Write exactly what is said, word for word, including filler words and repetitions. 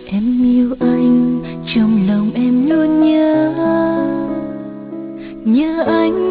Em yêu anh, trong lòng em luôn nhớ, nhớ anh